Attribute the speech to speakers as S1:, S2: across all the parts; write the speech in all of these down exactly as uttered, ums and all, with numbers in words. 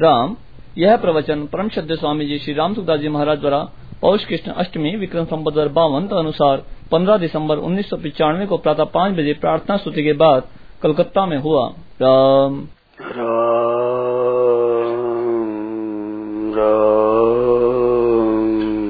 S1: राम। यह प्रवचन परम श्रद्धेय स्वामी जी श्री राम सुखदास जी महाराज द्वारा पौष कृष्ण अष्टमी विक्रम संवत दो हजार बावन अनुसार पंद्रह दिसंबर उन्नीस सौ पिचानवे को प्रातः पाँच बजे प्रार्थना स्तुति के बाद कलकत्ता में हुआ। राम
S2: राम राम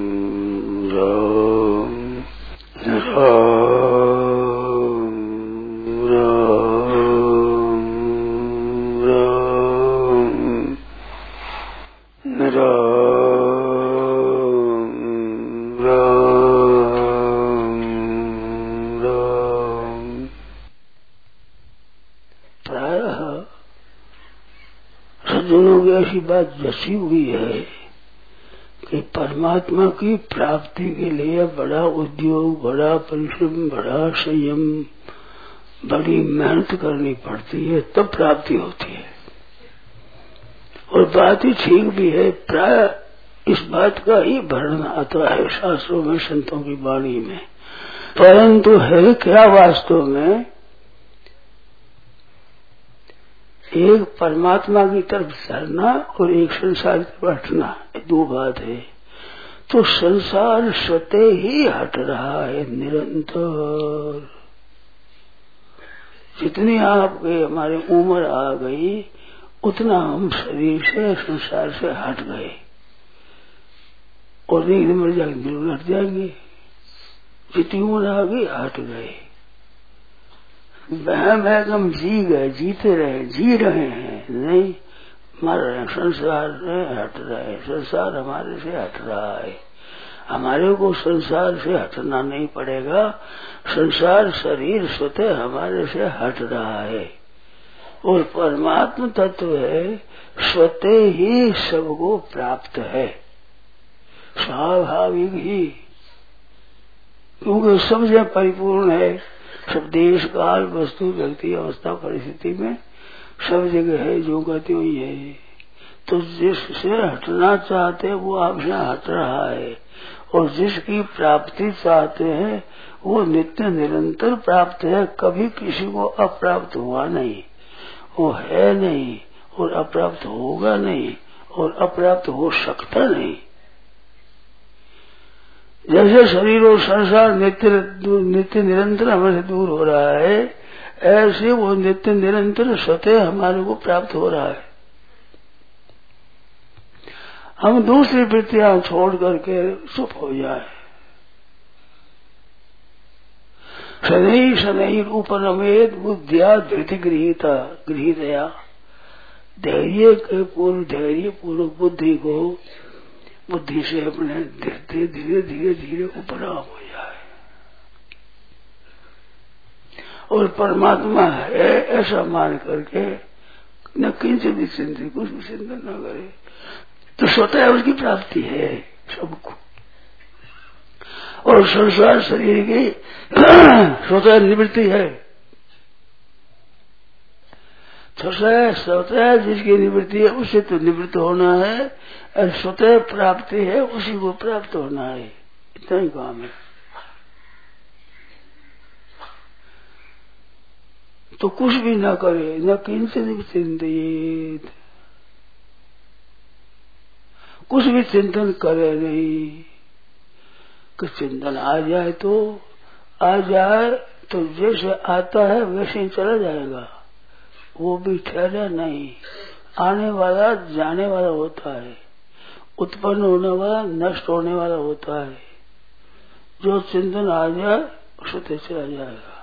S2: ऐसी बात जसी हुई है कि परमात्मा की प्राप्ति के लिए बड़ा उद्योग, बड़ा परिश्रम, बड़ा संयम, बड़ी मेहनत करनी पड़ती है, तब प्राप्ति होती है। और बात ही ठीक भी है। प्राय इस बात का ही वर्णन आता है शास्त्रों में, संतों की वाणी में। परंतु है क्या वास्तव में, एक परमात्मा की तरफ चलना और एक संसार की तरफ हटना, दो बात है। तो संसार स्वतः ही हट रहा है निरंतर। जितनी आपके हमारी उम्र आ गई उतना हम शरीर से, संसार से हट गए और एक दिन मर जाएंगे, बिल्कुल हट जाएंगे। जितनी उम्र आ गई हट गए। वहम है कि हम जी गए, जीते रहे, जी रहे हैं, नहीं मर रहे। संसार से हट रहे, संसार हमारे से हट रहा है। हमारे को संसार से हटना नहीं पड़ेगा। संसार शरीर स्वतः हमारे से हट रहा है और परमात्म तत्व है स्वतः ही सबको प्राप्त है, स्वाभाविक ही, क्योंकि सबसे परिपूर्ण है। सब देश काल वस्तु व्यक्ति अवस्था परिस्थिति में सब जगह है, जो कहती हुई है। तो जिससे हटना चाहते वो आपसे हट रहा है और जिसकी प्राप्ति चाहते हैं वो नित्य निरंतर प्राप्त है। कभी किसी को अप्राप्त हुआ नहीं, वो है नहीं और अप्राप्त होगा नहीं और अप्राप्त हो सकता नहीं। जैसे शरीर और संसार नित्य नित्य निरंतर हमारे दूर हो रहा है, ऐसे वो नित्य निरंतर स्वतः हमारे को प्राप्त हो रहा है। हम दूसरी वृत्तियां छोड़ करके चुप हो जाए। शनै शनै रूपरमेत बुद्धिया धृति गृहीता गृहीतया। धैर्य के पूर्व धैर्य पूर्व बुद्धि को बुद्धि से अपने धीरे धीरे धीरे धीरे उपराम हो जाए और परमात्मा है ऐसा मान करके न किंचित भी चिंतित, कुछ भी चिंतन न करे, तो स्वतः उसकी प्राप्ति है सबको। और संसार शरीर की स्वतः निवृत्ति है। स्वतः स्वतः जिसकी निवृत्ति है उससे तो निवृत्त होना है और स्वतः प्राप्ति है उसी को प्राप्त होना है। इतना ही काम है। तो कुछ भी न करे, न किंचित भी चिंतित, कुछ भी चिंतन करे नहीं। कि चिंतन आ जाए तो आ जाए, तो जैसे आता है वैसे ही चला जाएगा। वो भी ठहरा नहीं, आने वाला जाने वाला होता है, उत्पन्न होने वाला नष्ट होने वाला होता है। जो चिंतन आ जाए उससे चला जाएगा।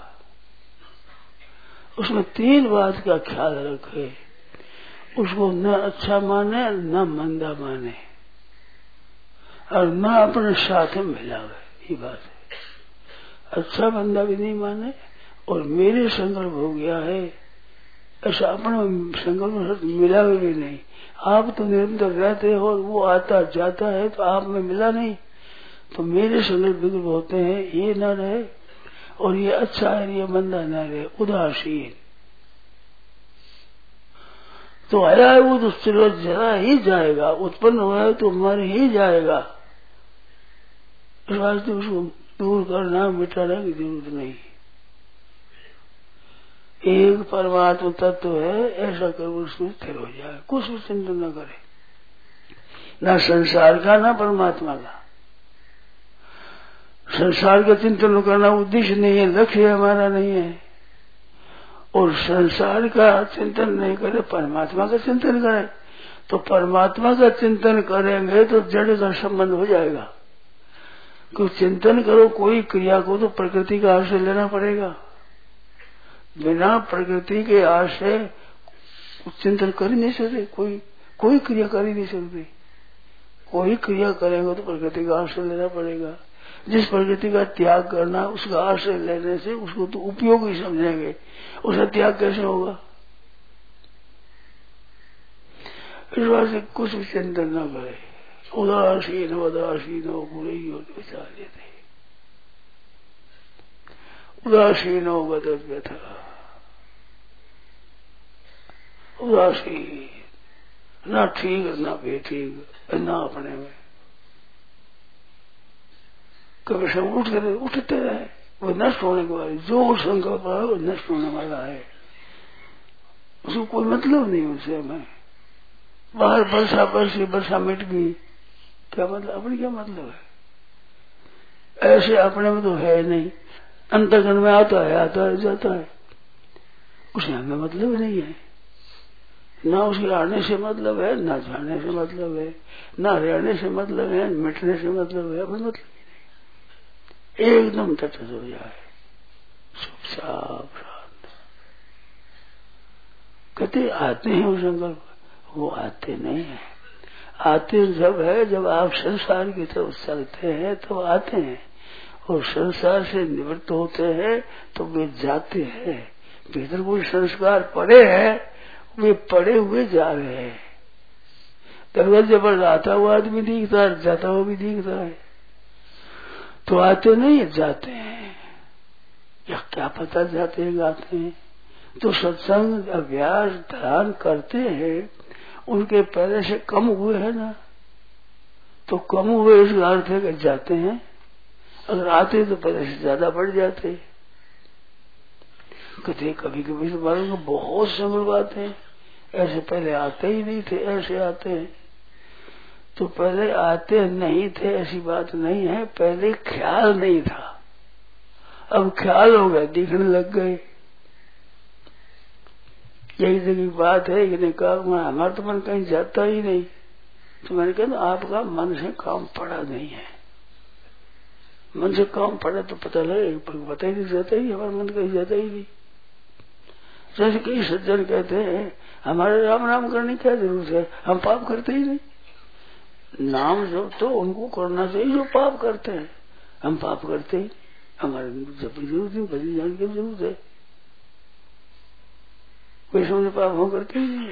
S2: उसमें तीन बात का ख्याल रखे, उसको न अच्छा माने न मंदा माने और न अपने साथ में मिलावे। ये बात है। अच्छा मंदा भी नहीं माने और मेरे संकल्प हो गया है ऐसा अपने संकल्प मिलावे भी नहीं। आप तो निरंतर रहते हो, वो आता जाता है तो आप में मिला नहीं, तो मेरे संकल्प विकल्प होते हैं, ये न रहे और ये अच्छा है ये मंदा न रहे, उदासीन। तो आया है वो तो चलो जरा ही जाएगा, उत्पन्न हुआ है तो मर ही जाएगा। इस वास्ते उसको दूर करना मिटाने की जरूरत नहीं। एक परमात्मा तत्व है, ऐसा कर उसमें स्थिर हो जाए, कुछ भी चिंतन न करे, ना संसार का ना परमात्मा का। संसार का चिंतन करना उद्देश्य नहीं है, लक्ष्य हमारा नहीं है। और संसार का चिंतन नहीं करे, परमात्मा का चिंतन करे, तो परमात्मा का चिंतन करेंगे तो जड़ का संबंध हो जाएगा। क्योंकि चिंतन करो कोई क्रिया को तो प्रकृति का आश्रय लेना पड़ेगा। बिना प्रकृति के आश्रय चिंतन कर ही नहीं सकते, कोई कोई क्रिया कर ही नहीं सकते। कोई क्रिया करेंगे तो प्रकृति का आश्रय लेना पड़ेगा। जिस प्रकृति का त्याग करना, उसका आश्रय लेने से उसको तो उपयोग ही समझेंगे, उसका त्याग कैसे होगा। इस बात से कुछ भी चिंतन न करे, उदासीन उदासीन बुरे ही विचार लेते, उदासीन हो बदल व्यथा, उदासीन, ना ठीक ना बेठीक, ना अपने में। कभी सब उठ कर उठते रहे, वो नष्ट होने के बाद जो संकल्प है वो नष्ट होने वाला है, उसको कोई मतलब नहीं उनसे। हमें बाहर वर्षा बरसी, वर्षा मिट गई, क्या मतलब, अपनी क्या मतलब है। ऐसे अपने में तो है नहीं, अंतर्गण में आता है, आता है जाता है, उसे हमें मतलब नहीं है। ना उसके आने से मतलब है, ना जाने से मतलब है, ना रहने से मतलब है, मिटने से मतलब है, हमें मतलब ही नहीं। एकदम तटस्थ हो जाए, चुपचाप शांत। कहते आते हैं वो संकल्प, वो आते नहीं है। आते जब है जब आप संसार की तरफ चलते हैं तो आते हैं, और संसार से निवृत्त होते हैं तो वे जाते हैं। भीतर कोई संस्कार पड़े हैं, वे पड़े हुए जा रहे हैं। दरवाजे पर आता हुआ आदमी दिखता है, जाता हुआ भी दिखता है, तो आते नहीं जाते हैं। या क्या पता जाते हैं आते हैं। तो सत्संग अभ्यास ध्यान करते हैं, उनके पहले से कम हुए हैं ना, तो कम हुए इसका अर्थ है कि जाते हैं। अगर आते तो पहले से ज्यादा बढ़ जाते। कहते कभी कभी तो मालूम को बहुत संकल्प आते हैं, ऐसे पहले आते ही नहीं थे, ऐसे आते हैं। तो पहले आते नहीं थे ऐसी बात नहीं है, पहले ख्याल नहीं था, अब ख्याल हो गया, दिखने लग गए। यही जगह बात है, इसने कहा हमारा तो मन कहीं जाता ही नहीं। तो मैंने कहा आपका मन से काम पड़ा नहीं है, मन से काम पड़ा तो पता लगे, पर पता ही नहीं जाता ही, हमारा मन कहीं जाता ही नहीं। जैसे कई सज्जन कहते हैं हमारे राम नाम करने की क्या जरूरत है, हम पाप करते ही नहीं। नाम जो तो उनको करना चाहिए जो पाप करते हैं, हम पाप करते ही, हमारे जब जरूरत नहीं, भजन जान की जरूरत है। वैष्णव ने पाप हम करते ही नहीं,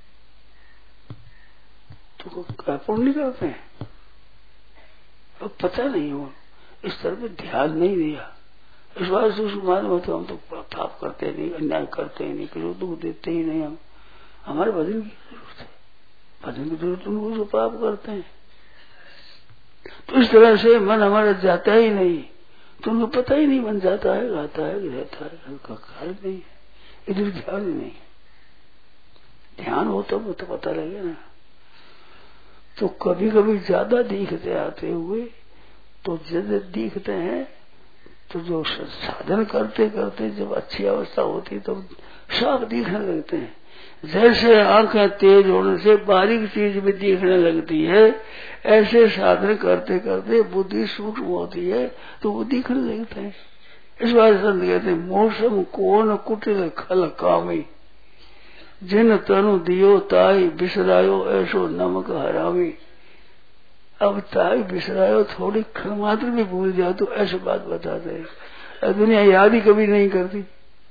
S2: तो क्या पुण्य नहीं करते हैं। अब पता नहीं हो, इस तरह पे ध्यान नहीं दिया, इस बात से उसको मालूम होता हम तो पाप करते नहीं, अन्याय करते ही नहीं, किसी दुख देते ही नहीं। हम हमारे भजन की जरूरत है, भजन की जरूरत उनको जो पाप करते हैं। तो इस तरह से मन हमारा जाता ही नहीं, तो उनको पता ही नहीं मन जाता है, गाता है, रहता है, उनका कार्य नहीं है, इधर ध्यान ही नहीं। ध्यान होता वो तो पता लगे ना। तो कभी कभी ज्यादा दिखते आते हुए, तो ज्यादा दिखते हैं, तो जो साधन करते करते जब अच्छी अवस्था होती तो साफ दिखने लगते हैं। जैसे आंखें तेज होने से बारीक चीज भी दिखने लगती है, ऐसे साधन करते करते बुद्धि सूक्ष्म होती है तो वो दिखने लगता है। इस बात संत कहते हैं मौसम कौन कुटिल खल कामी, जिन तनु दियो ताई बिसरायो ऐसो नमक हरामी। अब ताई बिसरायो, थोड़ी क्षण मात्र भी भूल जाओ तो ऐसी बात बताते हैं। दुनिया याद ही कभी नहीं करती,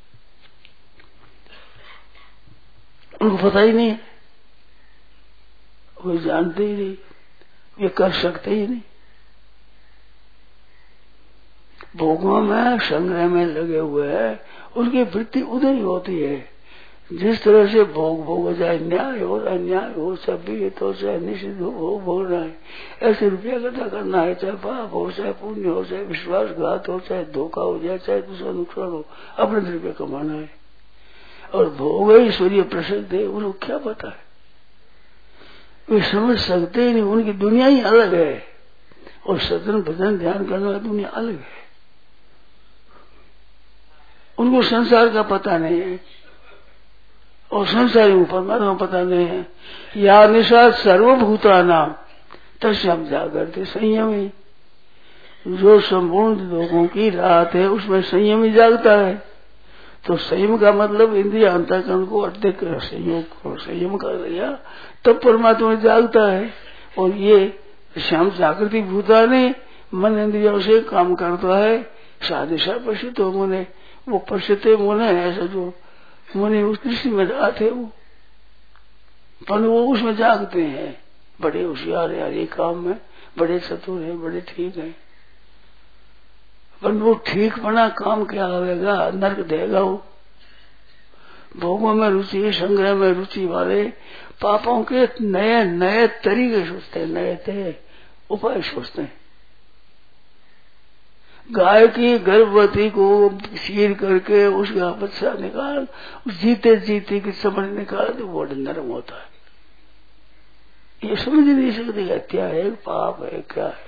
S2: उनको पता ही नहीं है, वो जानते ही नहीं, ये कर सकते ही नहीं। भोगों में संग्रह में लगे हुए हैं, उनकी वृत्ति उधर ही होती है। जिस तरह से भोग भोग चाहे न्याय हो अन्याय हो, सब भी तो चाहे निषिद्ध हो भोगना है। ऐसे रुपया इकट्ठा करना है, चाहे पाप हो चाहे पुण्य हो, चाहे विश्वासघात हो, चाहे धोखा हो जाए, चाहे दूसरा नुकसान हो, अपने रुपया कमाना है। और भोग ईश्वरीय प्रसिद्ध है, उनको क्या पता है? वे समझ सकते ही नहीं, उनकी दुनिया ही अलग है और सदन भजन ध्यान करने वाली दुनिया अलग है। उनको संसार का पता नहीं है और संसारी को परमात्मा पता नहीं है। या निशा सर्वभूता नाम तस्याम जागृति संयमी, जो संपूर्ण लोगों की रात है उसमें संयम ही जागता है। तो संयम का मतलब इंद्रिय अंतःकरण को अधिक संयोग संयम कर लिया तब परमात्मा जागता है। और ये श्याम जागृति भूता ने मन इंद्रियों से काम करता है। साधिशा पश्चित हो मुने, वो पश्चित मुने ऐसा जो मुने उस दृष्टि में आते वो, पर वो उसमें जागते हैं। बड़े होशियार है ये काम में, बड़े चतुर है, बड़े ठीक है, पर वो ठीक बना काम क्या आवेगा? नरक देगा। वो भोगों में रुचि, संग्रह में रुचि वाले पापों के नए नए तरीके सोचते हैं, नए नए उपाय सोचते हैं। गाय की गर्भवती को चीर करके उसका बच्चा निकाल, जीते जीते की समझ निकाल तो वो नरम होता है। ये समझ नहीं सकते हत्या है, पाप है, क्या है।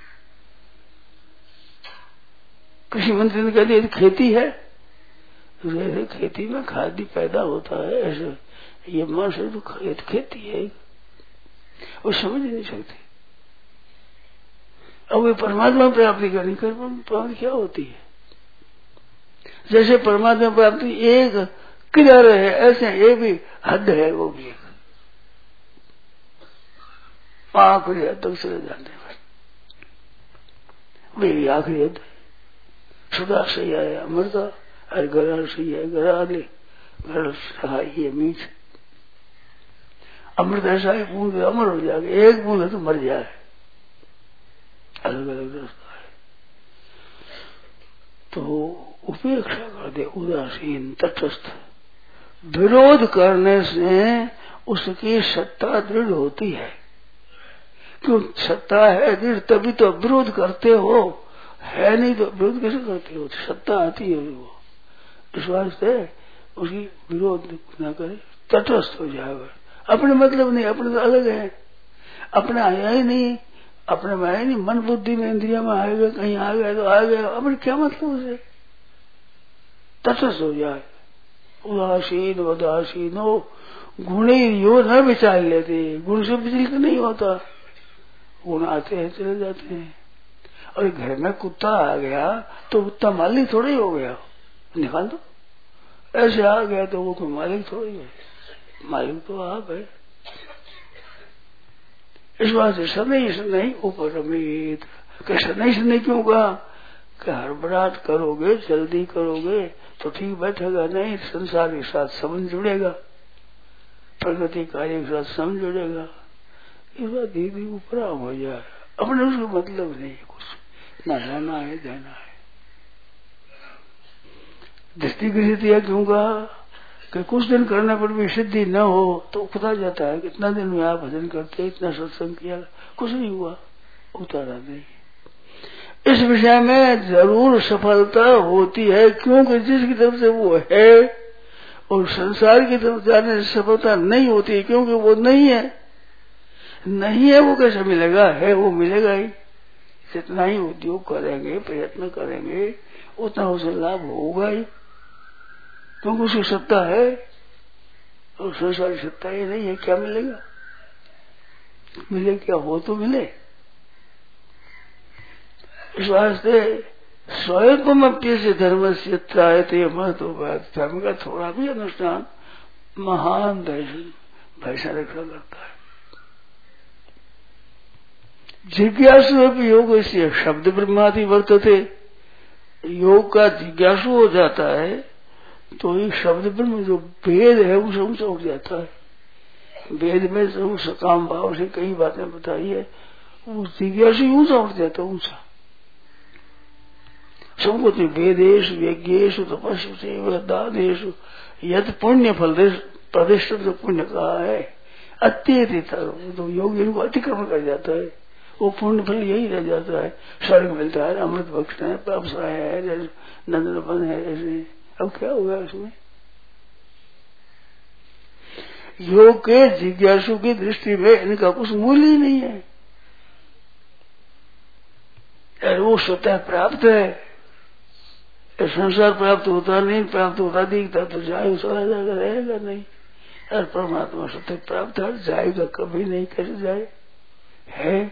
S2: कृषि मंत्री ने कह दिया खेती है, जैसे खेती में खाद्य पैदा होता है ऐसे ये मन से तो खेत खेती है, वो समझ नहीं सकते। अब वे परमात्मा प्राप्ति करनी कर प्राप्ति क्या होती है? जैसे परमात्मा प्राप्ति एक किधर है ऐसे ये भी हद है, वो भी एक आखिरी हद तक चले जाते हैं। मेरी आखिरी हद सुधा सही है, अमृता और गरा सही है, गरा ले घर सहाय मीठ अमृत ऐसा है, बूंद अमर हो जाएगा, एक बूंद है तो मर जाए। अलग अलग रास्ता है। तो उपेक्षा कर दे, उदासीन तटस्थ। विरोध करने से उसकी सत्ता दृढ़ होती है। क्यों सत्ता है दृढ़ तभी तो विरोध करते हो, है नहीं तो विरोध कैसे करते हो? सत्ता आती है वो, इस वास्ते उसकी विरोध न करे, तटस्थ हो जाएगा। अपने मतलब नहीं, अपने तो अलग है, अपना आया ही नहीं, अपने में आया नहीं, मन बुद्धि में इंद्रिया में आएगा, कहीं आ गया तो आ गया, अपने क्या मतलब उसे? तटस्थ हो जाए। उदासीन उदासीन हो, गुण यो न विचार लेते, गुण से विचलित नहीं होता, गुण आते हैं चले जाते हैं। और घर में कुत्ता आ गया तो कुत्ता मालिक थोड़ा ही हो गया, निकाल दो। ऐसे आ गया तो वो कोई मालिक थोड़ा ही है, मालिक तो आप है। इस बात से सनई सनई ऊपर रमित, सनई सनई क्यों कहा? कि हड़बड़ाहट करोगे, जल्दी करोगे तो ठीक बैठेगा नहीं, संसार के साथ समझ जुड़ेगा, प्रगति कार्य के साथ समझ जुड़ेगा। इस बात धीरे ऊपर हो जाए, अपने उसको मतलब नहीं कुछ, ना रहना है देना है। दृष्टि की स्थिति है क्यों कहा? कि कुछ दिन करने पर भी सिद्धि न हो तो उकता जाता है, कितना दिन में आप भजन करते, इतना सत्संग किया, कुछ नहीं हुआ, उतारा नहीं। इस विषय में जरूर सफलता होती है, क्योंकि जिसकी तरफ से वो है, और संसार की तरफ जाने से सफलता नहीं होती, क्योंकि वो नहीं है। नहीं है वो कैसे मिलेगा? है वो मिलेगा ही। जितना ही उद्योग करेंगे, प्रयत्न करेंगे, उतना उसे लाभ होगा ही, क्योंकि उसकी सत्ता है और संसारी सत्ता ही नहीं है। क्या मिलेगा? मिले क्या? हो तो मिले। इस वास्ते स्वयं अप्य धर्म से त्रायते महत्व, धर्म का थोड़ा भी अनुष्ठान महान दर्शन भैसा रखा करता है। जिज्ञासु योग से शब्द ब्रह्मादि वर्तते, योग का जिज्ञासु हो जाता है तो ये शब्द ब्रह्म जो वेद है उसे ऊंचा उठ जाता है। वेद में जो सकाम भाव से कई बातें बताई है, वो जिज्ञासु ऊंचा उठ जाता है, ऊंचा। संगति वेदेश यज्ञेश तपस्व से दानेशु यद पुण्य फल प्रदिष्ट जो पुण्य कहा है, अत्यधिक तो योग इनको अतिक्रमण कर जाता है, वो पुण्य फल यही रह जाता है। स्वर्ग मिलता है, अमृत भक्षण है, पापसाय है, नंदन है, ऐसे। अब क्या होगा उसमें? योग के जिज्ञासु की दृष्टि में इनका कुछ मूल्य ही नहीं है। अरे वो स्वतः प्राप्त है, संसार प्राप्त होता नहीं, प्राप्त होता दिखता तो जाएगा, चला जाएगा, रहेगा नहीं। और परमात्मा स्वतः प्राप्त है, जाएगा कभी नहीं, कैसे जाए है।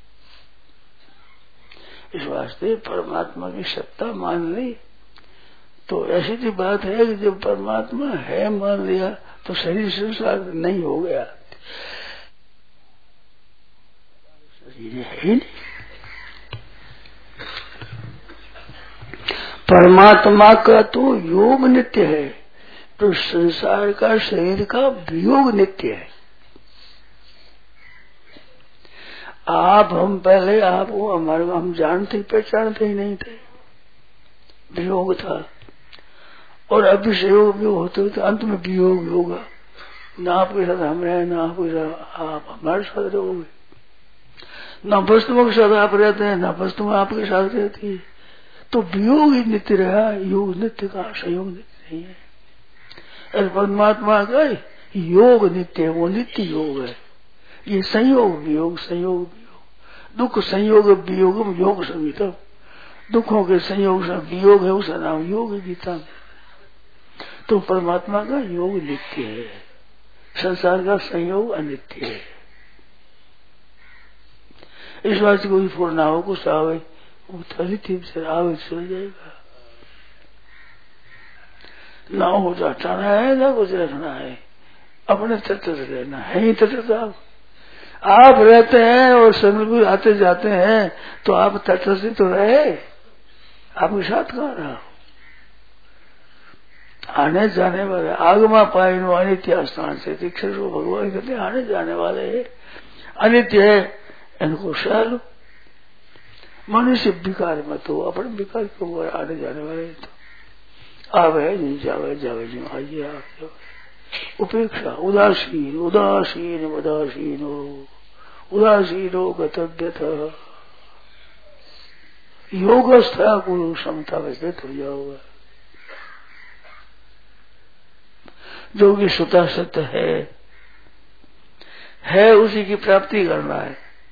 S2: इस वास्ते परमात्मा की सत्ता मान ली तो ऐसी सी बात है कि जब परमात्मा है मान लिया तो शरीर संसार नहीं हो गया, शरीर है ही नहीं। परमात्मा का तो योग नित्य है, तो संसार का शरीर का वियोग नित्य है। आप हम पहले आप वो हमारे हम जानते पहचानते ही नहीं थे, वियोग था। और अभी संयोग भी होते होते अंत में वियोग होगा, ना आपके साथ हम रहे, ना आपके साथ आप हमारे साथ रहोगे, ना वस्तुओं के साथ आप रहते हैं, ना वस्तुएं आपके साथ रहती है। तो वियोग ही नित्य रहा, योग नित्य का, संयोग नित्य नहीं है। और परमात्मा का योग नित्य है, वो नित्य योग है। ये संयोग वियोग, संयोग वियोग, दुख संयोग वियोग योग संहिता, दुखों के संयोग से वियोग है, उसका नाम योग है गीता में। तो परमात्मा का योग नित्य है, संसार का संयोग अनित्य है। इस बात से कोई पूर्ण हो, कुछ आवे वो अनित्य से आवे चल जाएगा, ना हो जाना है, ना कुछ रखना है, अपने तत्व से रहना है ही तत्व। आप आप रहते हैं और समय आते जाते हैं तो आप तत्व से तो रहे, आपके साथ कहाँ रहा। आने जाने वाले आगमा पायनो अनित्य स्थान से दीक्षित भगवान कहते आने जाने वाले है, अनित्य है, इनको सह लो। मनुष्य विकार मत हो, अपने विकार क्यों आने जाने वाले तो आवे नहीं जावे, जावे नहीं आइए आप। उपेक्षा उदासीन उदासीन उदासीनो उदासीनो गतव्यथ योगस्थ गुरु समता व्यतीत हो जाओगे। जो कि स्वतः सत्य है है उसी की प्राप्ति करना है,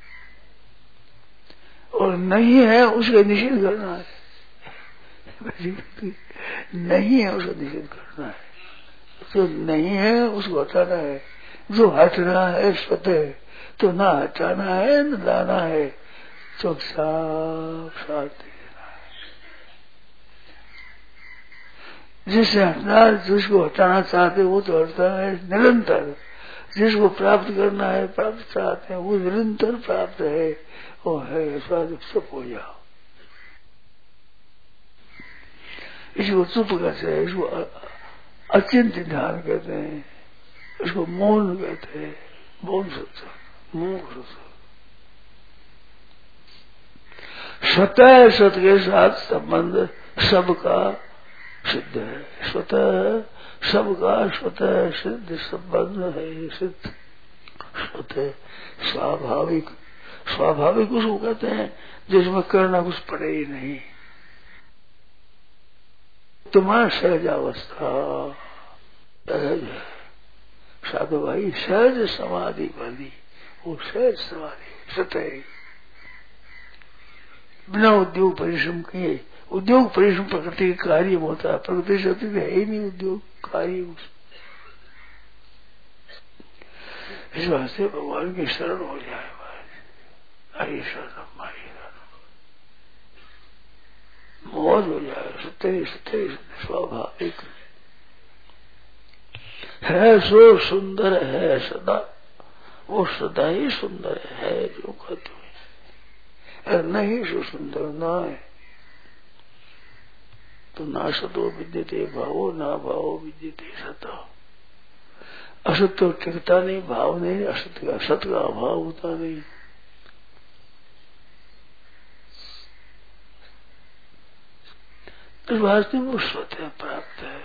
S2: और नहीं है उसका निषेध करना है। नहीं है उसका निषेध करना है, जो नहीं है उसको हटाना है। जो हट रहा है स्वतः तो ना हटाना है न लाना है, चुपचाप शांति देना है। जिससे हटना, जिसको हटाना चाहते वो तो हटता है निरंतर, जिसको प्राप्त करना है प्राप्त चाहते हैं वो निरंतर प्राप्त है, वो है स्वाद चुप हो जाओ। इसको चुप कहते हैं, इसको अचिंत्य ध्यान कहते हैं, इसको मौन कहते हैं। मौन सत्य, मौन सत्य स्वतः सत्य के साथ संबंध सबका सिद्ध है। स्वतः सबका स्वतः सिद्ध संबंध है, सिद्ध स्वतः स्वाभाविक। स्वाभाविक उसको कहते हैं जिसमें करना कुछ पड़े ही नहीं। तुम्हारा सहजावस्था सहज है साधु भाई, सहज समाधि वाली, वो सहज समाधि सतह बिना उद्योग परिश्रम किए। उद्योग परिश्रम प्रकृति के कार्य होता है, प्रकृति से होती है ही नहीं उद्योग कार्य। इस वास्ते भगवान की शरण हो जाए, हरि शरण हरि मौज हो जाए, सत्य सत्य स्वाभाविक है। सो सुंदर है सदा, वो सदा ही सुंदर है जो कहते हैं। नहीं सो सुंदर ना है तो ना सतो विद्यते भावो, ना भावो विद्यते सतो। असत तो टिकता नहीं, भाव नहीं, असत का सत का अभाव होता नहीं। इस वास्ते वो स्वतः प्राप्त है।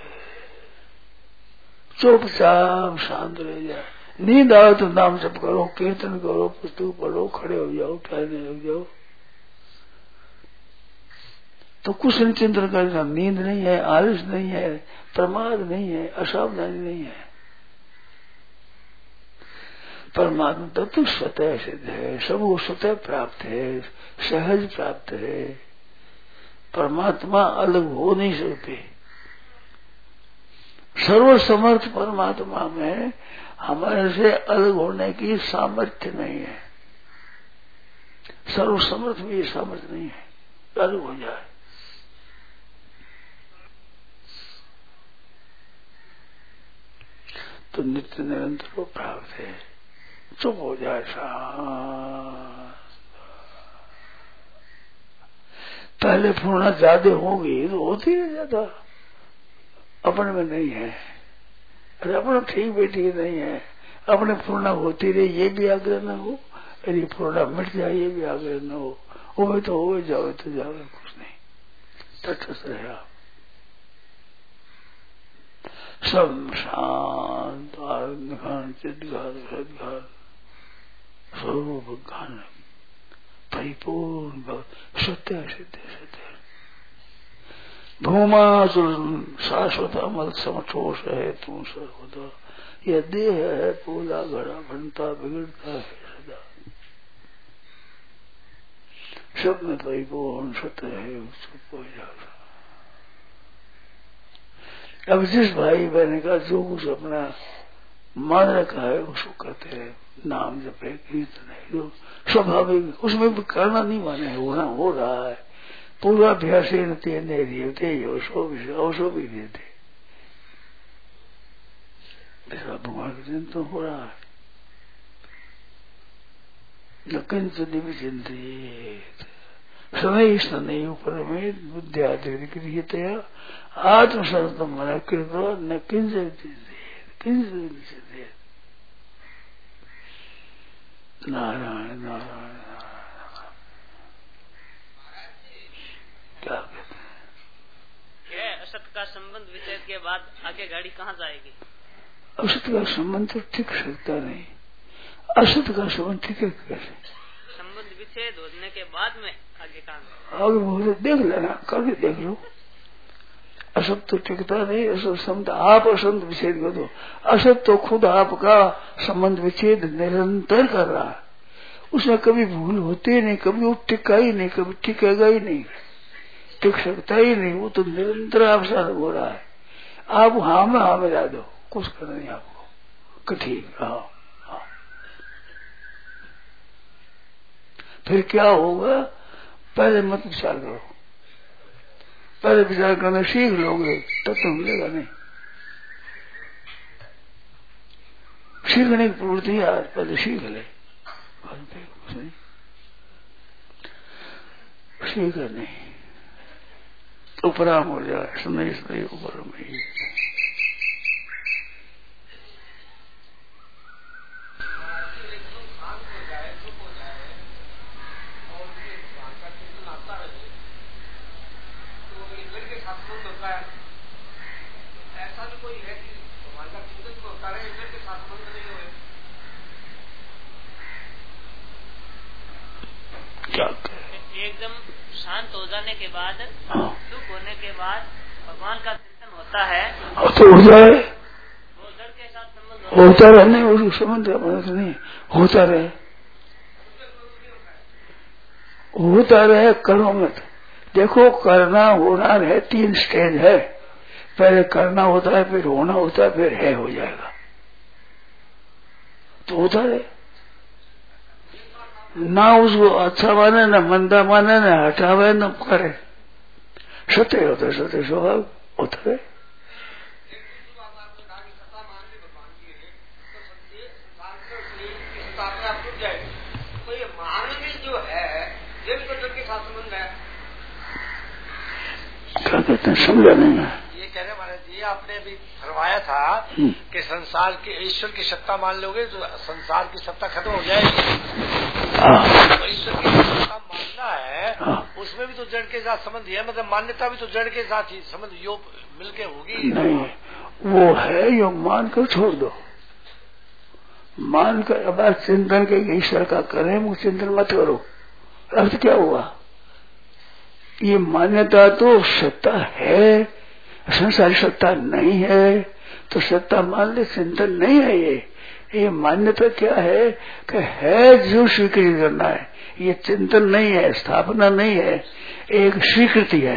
S2: चुपचाप शांत रह जाए। नींद आओ तो नाम जप करो, कीर्तन करो, पुस्तक पढ़ो, खड़े हो जाओ, टहलने लग जाओ, तो कुछ नहीं चिंतन करना। नींद नहीं है, आलस नहीं है, प्रमाद नहीं है, असावधानी नहीं है। परमात्मा तत्व तो स्वतः सिद्ध है, सबको स्वतः प्राप्त है, सहज प्राप्त है। परमात्मा अलग हो नहीं सकते। सर्वसमर्थ परमात्मा में हमारे से अलग होने की सामर्थ्य नहीं है। सर्वसमर्थ में ये सामर्थ्य नहीं है अलग हो जाए। तो नित्य निरंतर को प्राप्त है, चुप हो जाए शांत। पहले पूर्णा ज्यादा होगी तो होती है ज्यादा, अपने में नहीं है। अरे अपना ठीक बैठी नहीं है, अपने पूर्णा होती रहे ये भी आग्रह न हो, यदि पूर्णा मिट जाए ये भी आग्रह न हो। हो तो हो, जाओ तो जाओ, कुछ नहीं, तटस्थ रहे आप। सब शांत आनंद चिदघात सदघात स्वरूप ज्ञान परिपूर्ण सत्य सिद्ध सत्य भूमा शाश्वत अमल समठोष है तू सर्वदा। यह देह है पूरा घड़ा बनता बिगड़ता है सदा। सब में परिपूर्ण सत्य है, चुप हो जाता। अब जिस भाई बहन का जो कुछ अपना मान रखा है उसको कहते हैं नाम जपे कीर्तन है, जो स्वाभाविक उसमें भी करना नहीं माने होना हो रहा है। पूर्वाभ्यास तेने देते योशो विशो भी देते, ऐसा भगवान के चिंतन हो रहा है। लेकिन भी चिंतित समय नहीं ऊपर में बुद्धिया आत्मसंत मन कृत न किंचित किंचित नारायण नारायण क्या कहते हैं?
S1: असत का संबंध विच्छेद के बाद आगे गाड़ी कहाँ जाएगी?
S2: असत का संबंध तो टिक सकता नहीं, असत का संबंध टिके कैसे?
S1: संबंध विच्छेद होने के बाद में आगे कहाँ?
S2: आगे वो देख लेना, करके देख लो। असत तो टिकता नहीं, असत संबंध आप असंत विच्छेद कर दो। असत तो खुद आपका संबंध विच्छेद निरंतर कर रहा है, उसमें कभी भूल होती ही नहीं, कभी वो टिका ही नहीं, कभी टिकेगा ही नहीं, टिक सकता ही नहीं। वो तो निरंतर आपसे अलग हो रहा है। आप हाँ में हाँ में ला दो, कुछ करना नहीं आपको, ठीक हाँ हाँ। फिर क्या होगा? पहले मत विचार करो, पहले विचार करना सीख लोगे तब तो मिलेगा नहीं। सीखने की प्रवृत्ति है आज, पहले सीख ले, सीख नहीं उपराम हो जाए, सुनाई सुनाई ऊपर में ही।
S1: एकदम शांत हो जाने के बाद, दुख होने के बाद भगवान का चिंतन होता है
S2: तो हो जाए,
S1: वो जड़ के साथ संबंध
S2: होता रहे, नहीं उसको संबंध नहीं होता रहे, होता रहे, करो मत। देखो करना होना है, तीन स्टेज है, पहले करना होता है, फिर होना होता है, फिर है हो जाएगा। तो होता रहे, ना उसको अच्छा माने, ना मंदा माने, ना हटावे, न करे, सत्य होता है, सत्य स्वभाव होता है। क्या कहते हैं समझा नहीं है।
S3: ये कह रहे महाराज जी, आपने अभी फरमाया था कि संसार के ईश्वर की सत्ता मान लोगे तो संसार की सत्ता खत्म हो जाएगी। तो ईश्वर की सत्ता मानना है, उसमें भी तो जड़ के साथ संबंध है, मतलब मान्यता भी तो जड़ के साथ ही संबंध योग मिलके होगी।
S2: नहीं, वो है योग मान कर छोड़ दो, मान कर अब चिंतन के ईश्वर का करें, वो चिंतन मत करो। अर्थ क्या हुआ? ये मान्यता तो सत्ता है, संसारी सत्ता नहीं है, तो सत्ता मान ले, चिंतन नहीं है ये, ये मान्यता क्या है कि है जो स्वीकृति करना है, ये चिंतन नहीं है, स्थापना नहीं है, एक स्वीकृति है।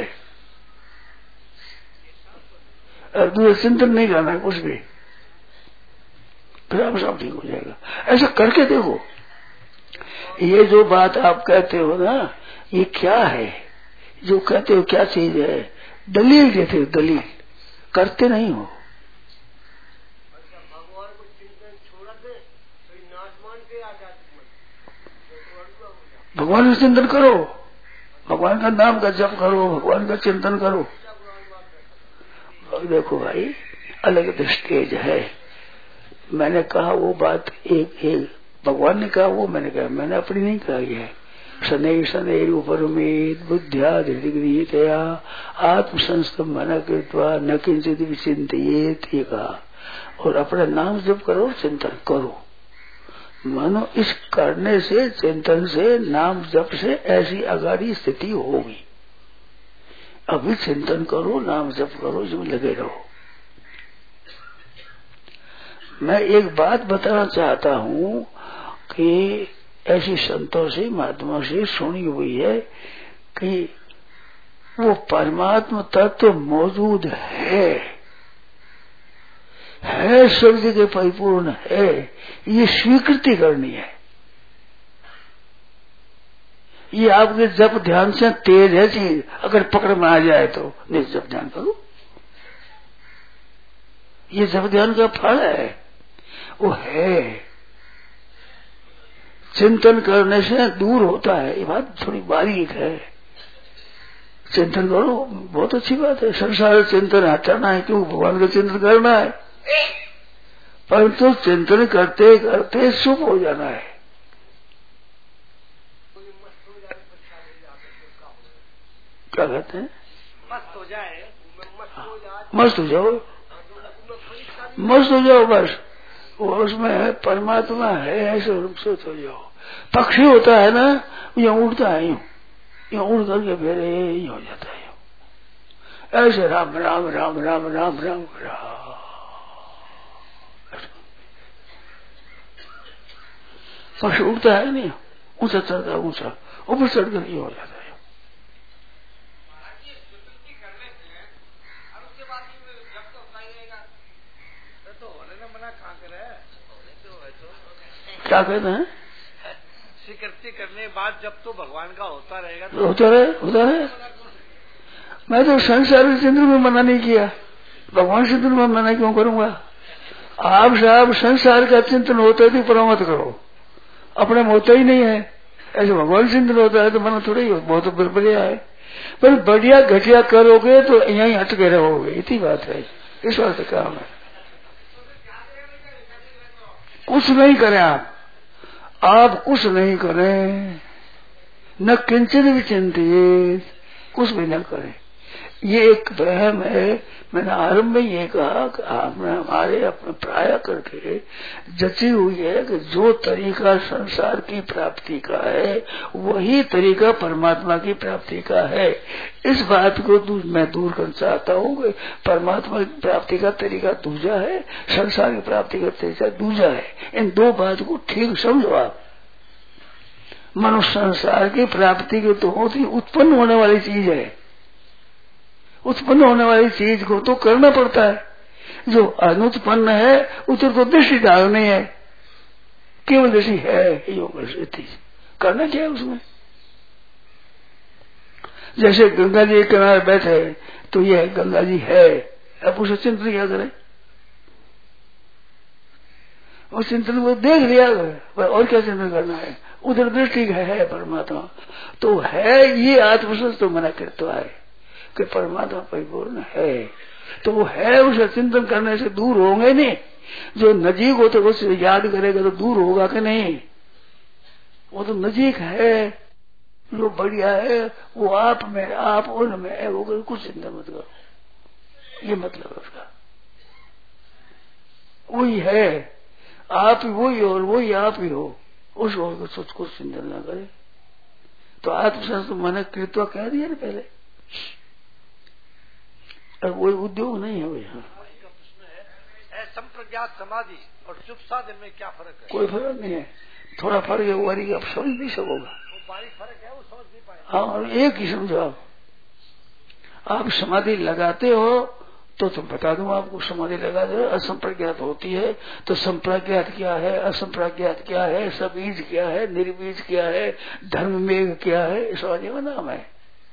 S2: और दूसरा चिंतन नहीं करना है कुछ भी, फिर आप सब ठीक हो जाएगा। ऐसा करके देखो। ये जो बात आप कहते हो ना, ये क्या है जो कहते हो, क्या चीज है? दलील देते हो, दलील करते नहीं हो। भगवान का चिंतन करो, भगवान का नाम का जप करो, भगवान का चिंतन करो। देखो भाई, अलग स्टेज है। मैंने कहा वो बात एक एक, भगवान ने कहा वो मैंने कहा, मैंने अपनी नहीं कहा। है शनै शनै उपरमेत बुद्ध्या धृतिगृहीतया आत्मसंस्थम मन कृत्वा न किंचित विचिंतयेत, ये कहा। और अपना नाम जप करो, चिंतन करो। मानो इस करने से, चिंतन से, नाम जप से ऐसी अगाड़ी स्थिति होगी। अभी चिंतन करो, नाम जप करो, इसमें लगे रहो। मैं एक बात बताना चाहता हूँ कि ऐसी संतों से, महात्मा से सुनी हुई है कि वो परमात्मा तत्व मौजूद है, है सब जगह परिपूर्ण है, ये स्वीकृति करनी है। ये आपके जप ध्यान से तेज है चीज, अगर पकड़ में आ जाए तो नहीं जप ध्यान करो। ये जप ध्यान का फल है, वो है। चिंतन करने से दूर होता है, ये बात थोड़ी बारीक है। चिंतन करो, बहुत अच्छी बात है। संसार चिंतन हटाना है, क्यों? भगवान का चिंतन करना है। परंतु तो चिंतन करते करते शुभ हो जाना है। क्या कहते हैं?
S3: मस्त हो जाए,
S2: मस्त हो जाओ, मस्त हो जाओ बस। वो उसमें परमात्मा है, ऐसे रुखसत हो जाओ। पक्षी होता है ना, यहाँ उड़ता है, यूं यूं उड़ करके फिर यही हो जाता है। यूं ऐसे राम राम राम राम राम राम राम। पक्षी उड़ता है नहीं, ऊंचा चढ़ता है, ऊंचा ऊपर चढ़ कर ये हो जाता है। क्या कहते हैं?
S3: स्वीकृति करने के बाद जब तो भगवान का होता रहेगा
S2: तो होता रहे, होता रहे। मैं तो संसार के चिंतन में मना नहीं किया, भगवान चिंतन में मना क्यों करूंगा? आप साहब संसार का चिंतन होता है तो पर मत करो, अपने में होता ही नहीं है। ऐसे भगवान चिंतन होता है तो मना थोड़ा ही, बहुत बढ़िया है। पर बढ़िया घटिया करोगे तो यहीं हटके रहोगे, इतनी बात है। इस बात का काम है। कुछ नहीं करें आप, आप कुछ नहीं करें, न किंचित भी चिंतित, कुछ भी न करें। ये एक वहम है। मैंने आरंभ में ये कहा कि आपने हमारे अपने प्राय करके जची हुई है कि जो तरीका संसार की प्राप्ति का है वही तरीका परमात्मा की प्राप्ति का है। इस बात को दूर, मैं दूर करना चाहता हूँ कि परमात्मा की प्राप्ति का तरीका दूजा है, संसार की प्राप्ति का तरीका दूजा है। इन दो बात को ठीक समझो आप। मनुष्य संसार की प्राप्ति की तो होती उत्पन्न होने वाली चीज है, उत्पन्न होने वाली चीज को तो करना पड़ता है। जो अनुत्पन्न है उधर तो दृष्टि डालनी है, केवल दृष्टि है, योग करना क्या है उसमें। जैसे गंगा जी के किनारे बैठे तो ये गंगा जी है, अब उसे चिंतन क्या करें? उस चिंतन को देख लिया करें, और क्या चिंतन करना है? उधर दृष्टि है परमात्मा तो है। ये आत्मसंस तो मना करता है कि परमात्मा परिपूर्ण है, तो वो है, उसे चिंतन करने से दूर होंगे नहीं। जो नजीक हो तो उसे याद करेगा तो दूर होगा कि नहीं? वो तो नजीक है, जो बढ़िया है वो आप में, आप उनमें है, वो कुछ चिंता मत करो, ये मतलब है उसका। वही है, आप ही वही हो और वही आप ही हो, उस को सोच कुछ चिंता न करे। तो आत्मसंस्थान मैंने कृत्वा कह दिया ना पहले, और कोई उद्योग नहीं है। वो यहाँ
S3: प्रश्न है, संप्रज्ञ संप्रज्ञात समाधि और चुप साधन में क्या फर्क है?
S2: कोई फर्क नहीं है, थोड़ा फर्क है, वो वाली आप समझ नहीं सकोगा।
S3: वो बारीक फर्क है, वो समझ नहीं पाए।
S2: हाँ, एक ही समझो आप। आप समाधि लगाते हो तो तुम बता दूं आपको, समाधि लगा दो असंप्रज्ञात होती है तो संप्रज्ञात क्या है, असंप्रज्ञात क्या है, सबीज क्या है, निर्बीज क्या है, धर्म में क्या है, समाधि का नाम है।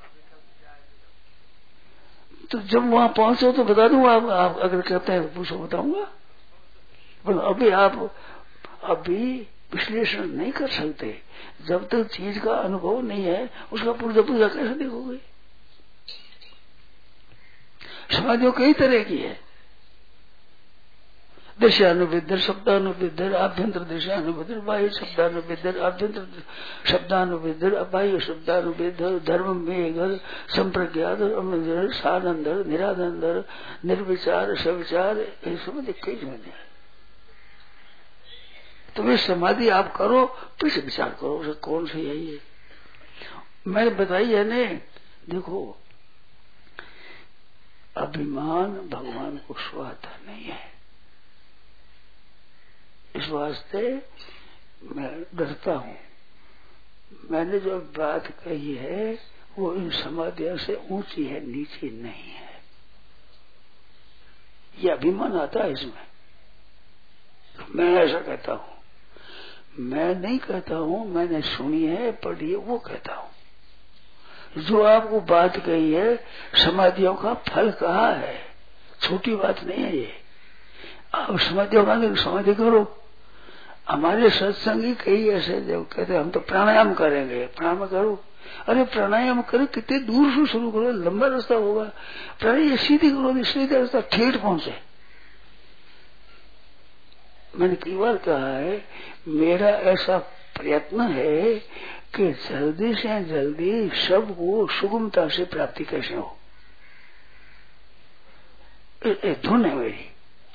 S2: तो जब वहां पहुंचो तो बता दूंगा आप, आप अगर कहते हैं तो पूछो, बताऊंगा। पर अभी आप अभी विश्लेषण नहीं कर सकते जब तक चीज का अनुभव नहीं है, उसका पूजा पूजा कैसे देखोगे। समाधियों कई तरह की है, दृश्यानुविद्ध, शब्दानुविद्ध, आभ्यंतर दृश्यानुविद्ध, बाह्य शब्दानुविद्ध, आभ्यंतर शब्दानुविद्ध, बाह्य शब्दानुविद्ध, धर्म में संप्रज्ञात, सानंदर, निरानंदर, निर्विचार, सविचार, ये सब कई मैंने। तो वे समाधि आप करो, फिर से विचार करो उसे कौन सी है ये। मैंने बताई है ने, देखो अभिमान भगवान को सुहाता नहीं है, इस वास्ते मैं डरता हूं। मैंने जो बात कही है वो इन समाधियों से ऊंची है, नीची नहीं है। ये अभिमान आता है इसमें, मैं ऐसा कहता हूं। मैं नहीं कहता हूं, मैंने सुनी है, पढ़ी है, वो कहता हूं। जो आपको बात कही है समाधियों का फल कहा है, छोटी बात नहीं है ये। आप समाधियों का समाधि करो। हमारे सत्संगी कई ऐसे जो कहते हम तो प्राणायाम करेंगे, प्राणायाम करो। अरे प्राणायाम करो, कितने दूर से शुरू करो, लंबा रास्ता होगा। प्राणायाम सीधी करो, सीधा रास्ता ठेठ पहुंचे। मैंने कई बार कहा है, मेरा ऐसा प्रयत्न है कि जल्दी से जल्दी सबको सुगमता से प्राप्ति कैसे हो। एक धुन है मेरी,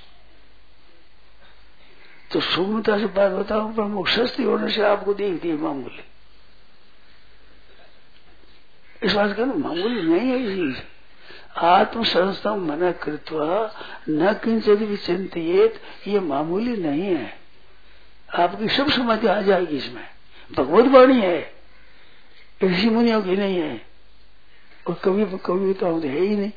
S2: तो सुगमता से बात बताऊं, प्रमुख सस्ती होने से आपको देखती है मामूली। इस बात का मामूली नहीं है चीज। आत्म संस्था मना कृत्वा न किंचित विचिंतित, ये मामूली नहीं है। आपकी सब समाधि आ जाएगी इसमें। भगवत वाणी है, ऋषि मुनियों की नहीं है, और कभी कविता तो है ही नहीं।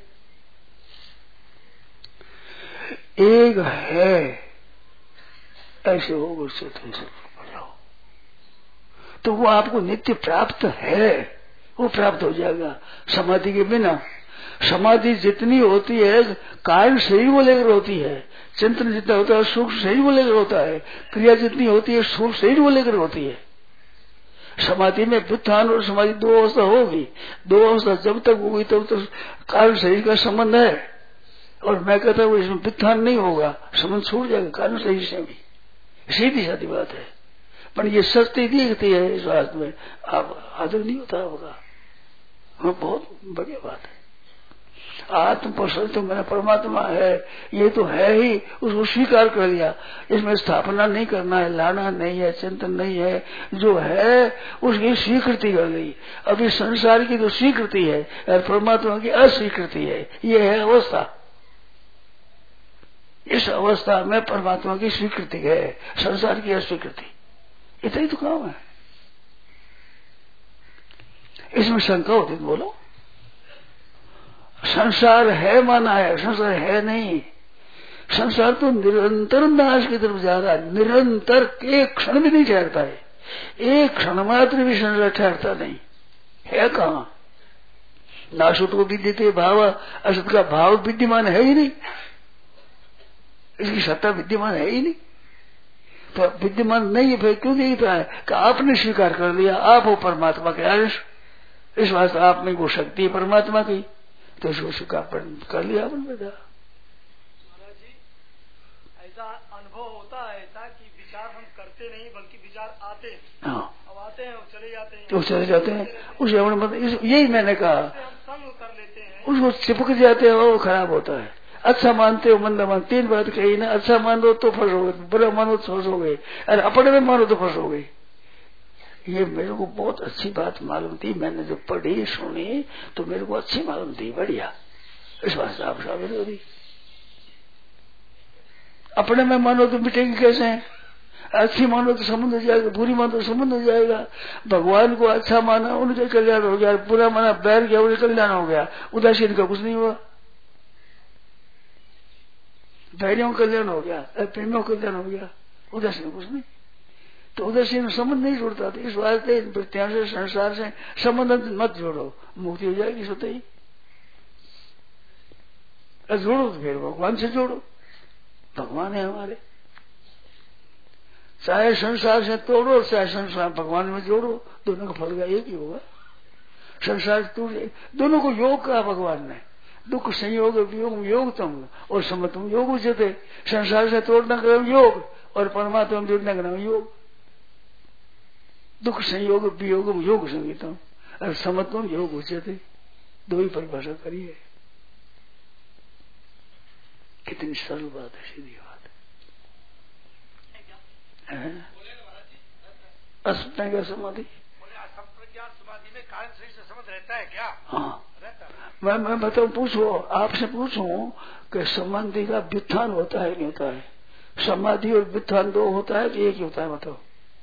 S2: एक है ऐसे हो उससे तुम सब जाओ, तो वो आपको नित्य प्राप्त है, वो प्राप्त हो जाएगा। समाधि के बिना समाधि जितनी होती है कारण शरीर को लेकर होती है, चिंतन जितना होता है सूक्ष्म शरीर को लेकर होता है, क्रिया जितनी होती है सूक्ष्म शरीर को लेकर होती है। समाधि में व्युत्थान और समाधि दो अवस्था होगी। दो अवस्था जब तक होगी तब तक कारण शरीर का संबंध है, और मैं कहता हूँ इसमें व्युत्थान नहीं होगा, संबंध छूट जाएगा कारण शरीर से भी। सीधी साधी बात है, पर ये सस्ती दिखती है, इस बात में आप आदर नहीं होता होगा। हाँ, बहुत बढ़िया बात है। आत्म पोषण तो मेरा परमात्मा है, ये तो है ही, उसको स्वीकार कर लिया। इसमें स्थापना नहीं करना है, लाना नहीं है, चिंतन नहीं है, जो है उसकी स्वीकृति कर ली। अभी संसार की तो स्वीकृति है और परमात्मा की अस्वीकृति है, ये है अवस्था। इस अवस्था में परमात्मा की स्वीकृति है, संसार की अस्वीकृति। इतना ही तो काम है। इसमें शंका होती तो बोलो, संसार है माना है, संसार है नहीं। संसार तो निरंतर नाश की तरफ जा रहा है, निरंतर, एक क्षण भी नहीं ठहरता है, एक क्षण मात्र भी संसार ठहरता नहीं है। कहाँ नाशुत को विद्यते भाव, असत का भाव विद्यमान है ही नहीं, इसकी सत्ता विद्यमान है ही नहीं। तो विद्यमान नहीं है, फिर क्यों नहीं था है कि आपने स्वीकार कर लिया, आप हो परमात्मा के अंश, इस वास्ते आप में वो शक्ति है परमात्मा की, तो इसको स्वीकार कर लिया आपने। बेटा
S4: महाराज जी, ऐसा अनुभव होता है ऐसा कि विचार हम करते नहीं बल्कि विचार आते हैं।
S2: हाँ,
S4: अब आते हैं और चले जाते हैं,
S2: तो चले जाते हैं, उस मतलब यही मैंने कहा,
S4: हम संग कर लेते हैं,
S2: उसको चिपक जाते हो, वो खराब होता है। अच्छा मानते हो मंदा मान, तीन बात कही ना, अच्छा मान दो तो फंसोगे, बुरा मानो तो फंसोगे, अरे अपने में मानो तो फंसोगे। ये मेरे को बहुत अच्छी बात मालूम थी, मैंने जो पढ़ी सुनी तो मेरे को अच्छी मालूम थी, बढ़िया। इस बात से आप साबित हो रही। अपने में मानो तो मिटेगी कैसे? अच्छी मानो तो संबंध हो जाएगा, बुरी मानो तो संबंध हो जाएगा। भगवान को अच्छा माना उनके कल्याण हो गया, बुरा माना बैर गया उनके कल्याण हो गया। उदासीन का कुछ नहीं हुआ, बैरियों का कल्याण हो गया, प्रेमियों का कल्याण हो गया, उदासीन कुछ नहीं। तो उदासीन संबंध नहीं जुड़ता था। इस वास्ते वृत्तियों से संसार से संबंध मत जोड़ो, मुक्ति हो जाएगी स्वतः ही। जोड़ो तो फिर भगवान से जोड़ो, भगवान है हमारे। चाहे संसार से तोड़ो चाहे संसार भगवान में जोड़ो, दोनों का फल का एक ही होगा। संसार टूटे, दोनों को योग कहा भगवान ने। दुख संयोग वियोग योग तुम और समतुम योग उचिते। संसार से तोड़ने का नाम योग और परमात्मा में जुड़ने का नाम योग। दुख संयोग वियोग योग संगीतम और समत्वम योग उचिते, दो ही परिभाषा करिए। कितनी सरल बात है, सीधी बात है। असंप्रज्ञात समाधि,
S3: असंप्रज्ञात समाधि में कारण शरीर से संबंध रहता है क्या?
S2: हाँ
S3: रहता है।
S2: मैं मैं बताऊं, पूछो आपसे पूछूं कि समाधि का व्युत्थान होता है नहीं होता है? समाधि और व्युत्थान दो होता है कि एक ही होता है? बताओ।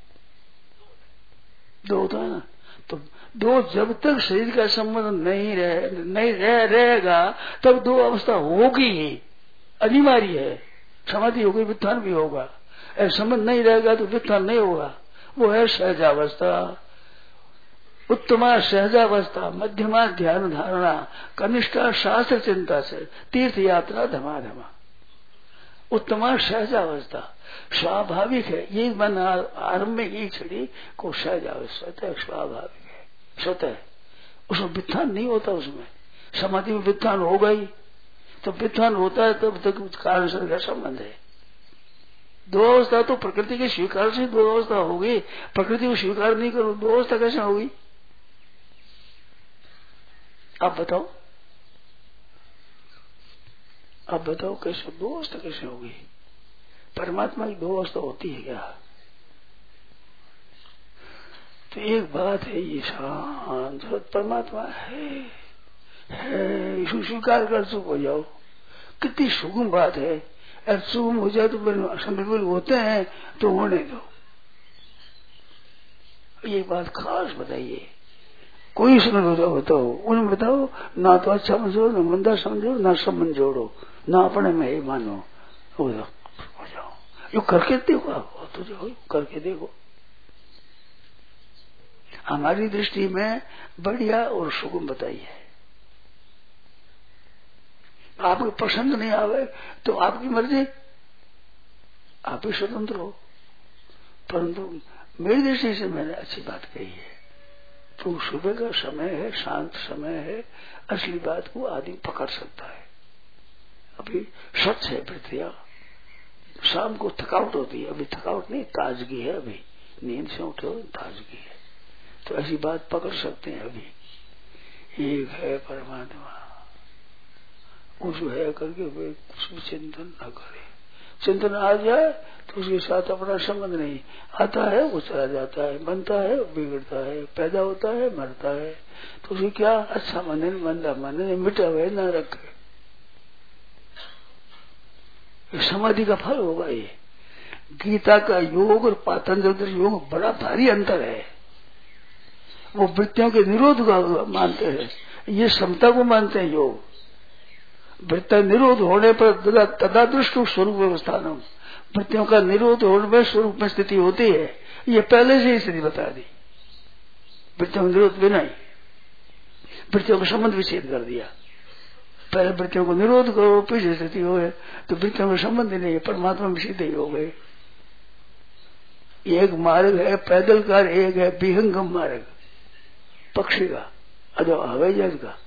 S2: दो होता है ना। तो दो जब तक शरीर का संबंध नहीं रहे नहीं रह रहेगा तब दो अवस्था होगी ही, अनिवार्य है। समाधि होगी, व्युत्थान भी होगा। संबंध नहीं रहेगा तो व्युत्थान नहीं होगा। वो है सहजावस्था, उत्तमा सहजावस्था, मध्यमा ध्यान धारणा, कनिष्ठा शास्त्र चिंता से, तीर्थ यात्रा धमाधमा। उत्तमा सहजावस्था स्वाभाविक है, ये मन आरंभ में ही छड़ी को सहजावस्था स्वाभाविक है, स्वतः। उसमें व्युत्थान नहीं होता। उसमें समाधि में व्युत्थान होगा ही, तो व्युत्थान होता है तब तक कारण से का संबंध है। दो अवस्था तो प्रकृति के स्वीकार से दो अवस्था होगी, प्रकृति को स्वीकार नहीं करो दो अवस्था कैसे होगी? आप बताओ, आप बताओ कैसे दो अवस्था कैसे होगी? परमात्मा की दो अवस्था होती है क्या? तो एक बात है, ये शांत परमात्मा है, है इसको स्वीकार कर चुप हो जाओ। कितनी सुगम बात है। अगर सुगम हो जाए तो बिल्कुल होते हैं तो होने दो। ये बात खास बताइए, कोई समझ बताओ बताओ उन्हें बताओ ना, तो अच्छा समझो ना मंदा समझो, ना संबंध जोड़ो, ना अपने में ही मानो, हो जाओ। यो करके देखो, आप तो जाओ करके देखो। हमारी दृष्टि में बढ़िया और सुगम बताइए। आपको पसंद नहीं आवे तो आपकी मर्जी, आप ही स्वतंत्र हो। परंतु मेरी दृष्टि से मैंने अच्छी बात कही है। तो सुबह का समय है, शांत समय है, असली बात को आदमी पकड़ सकता है। अभी स्वच्छ है पृथ्वी, शाम को थकावट होती है, अभी थकावट नहीं, ताजगी है। अभी नींद से उठो ताजगी है, तो ऐसी बात पकड़ सकते हैं। अभी एक है परमात्मा, वो जो है करके वे कुछ भी चिंतन न करे। चिंतन आ जाए तो उसके साथ अपना संबंध नहीं, आता है वो चला जाता है, बनता है बिगड़ता है, पैदा होता है मरता है। तो उसे क्या अच्छा माने मंदा माने, मिटा हुए न रखे। समाधि का फल होगा ये। गीता का योग और पातंजलि योग बड़ा भारी अंतर है। वो वृत्तियों के निरोध का मानते हैं, ये समता को मानते हैं योग। वृत्ति निरोध होने पर तदादृष्ट स्वरूप व्यवस्था, वृत्तियों का निरोध होने में स्वरूप में स्थिति होती है। ये पहले से ही स्थिति बता दी। वृत्तियों का निरोध बिना ही वृत्तियों का संबंध विच्छेद कर दिया। पहले वृत्तियों को निरोध करो पीछे स्थिति हो, तो वृत्तियों का संबंध ही नहीं है, परमात्मा में सीधे ही हो गए। एक मार्ग है पैदल का, एक है विहंगम मार्ग पक्षी का, अथवा हवाई जहाज का।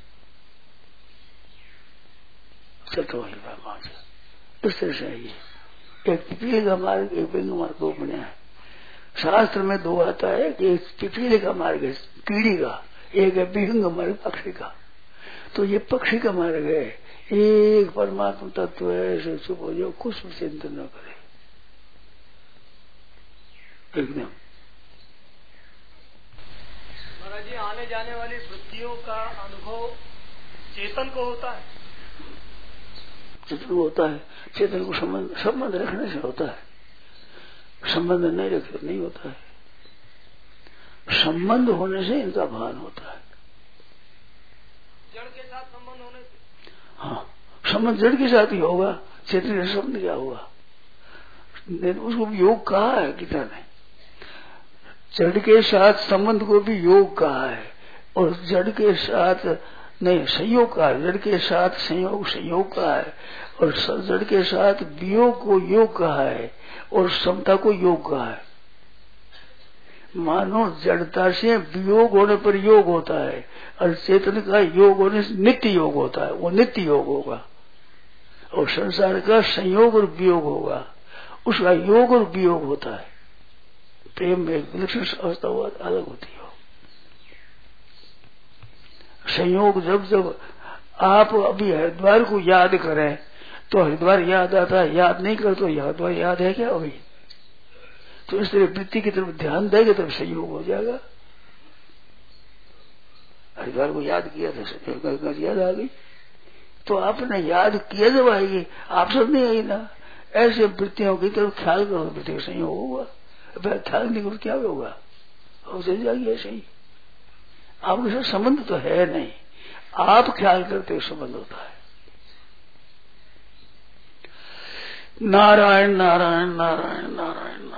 S2: चलो इस तरह से ये एक पिपीली का मार्ग, एक विहंगम मार्ग दो बने हैं। शास्त्र में दो आता है, एक पिपीली का मार्ग है कीड़ी का, एक है विहंगम मार्ग पक्षी का। तो ये पक्षी का मार्ग है, एक परमात्मा तत्व है, ऐसे चुप हो जाओ, कुछ भी चिंतन न करे एकदम।
S4: महाराज जी, आने जाने वाली वृत्तियों का अनुभव चेतन को होता है?
S2: चेतन होता है। चेतन को संबंध संबंध रखने से होता है, संबंध नहीं रखे नहीं होता है। संबंध होने से इनका भान होता है।
S4: जड़ के साथ संबंध होने से,
S2: हाँ, संबंध जड़ के साथ ही होगा, चेतन का संबंध क्या होगा? उसको भी योग कहा है गीता ने। जड़ के साथ संबंध को भी योग कहा है, और जड़ के साथ नहीं संयोग कहा है। जड़ के साथ संयोग संयोग कहा है, और जड़ के साथ वियोग को योग कहा है, और समता को योग कहा है। मानो जड़ता से वियोग होने पर योग होता है, और चेतन का योग होने से नित्य योग होता है, वो नित्य योग होगा। और संसार का संयोग और वियोग होगा, उसका योग और वियोग होता है। प्रेम में एक विलक्षण अवस्था अलग होती है। संयोग जब जब आप अभी हरिद्वार को याद करें तो हरिद्वार याद आता है, याद नहीं कर तो हरिद्वार याद है क्या अभी? तो इस तरह वृत्ति की तरफ ध्यान देगा तब संयोग हो जाएगा। हरिद्वार को याद किया था, संयोग याद आ गई, तो आपने याद किया जब आएगी, आप सब नहीं आई ना। ऐसे वृत्तियों की तरफ ख्याल करो, वृत्ति का संयोग होगा। ख्याल नहीं करो क्या होगा, और चल जाएगी ऐसे ही। आपके साथ संबंध तो है नहीं, आप ख्याल करते हो संबंध होता है। नारायण नारायण नारायण नारायण